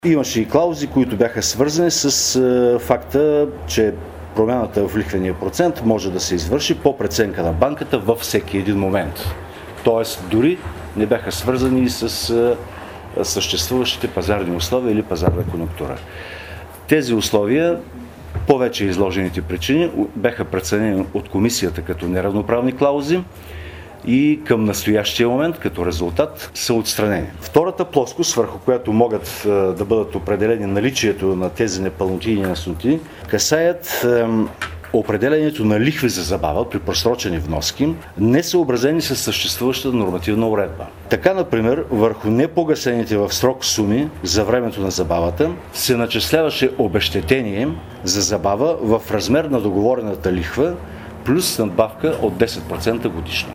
Имаше и клаузи, които бяха свързани с факта, че промяната в лихвения процент може да се извърши по преценка на банката във всеки един момент. Тоест, дори не бяха свързани с съществуващите пазарни условия или пазарна конюнктура. Тези условия, по вече изложените причини, бяха преценени от комисията като неравноправни клаузи и към настоящия момент, като резултат, са отстранени. Втората плоскост, върху която могат да бъдат определени наличието на тези непълноти и неясноти, касаят определението на лихви за забава при просрочени вноски, не съобразени с съществуващата нормативна уредба. Така, например, върху непогасените в срок суми за времето на забавата се начисляваше обезщетение за забава в размер на договорената лихва плюс надбавка от 10% годишно.